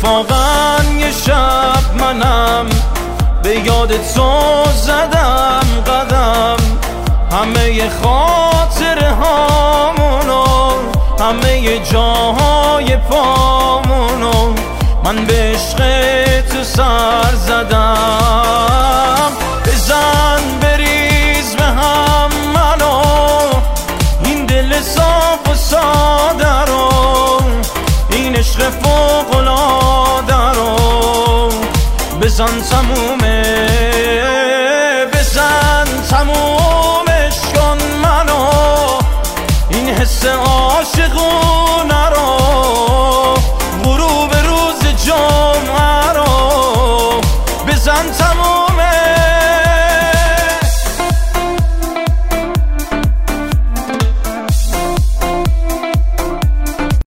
اتفاقا یه شب منم به یاد تو زدم قدم، همه خاطره هامونو، همه جاهای پامونو من به عشق تو سر زدم. بزن بریز به هم منو، این دل صاف و ساده رو، این عشق فوق‌العاده رو بزن تمومه، بزن تمومش کن منو، این حس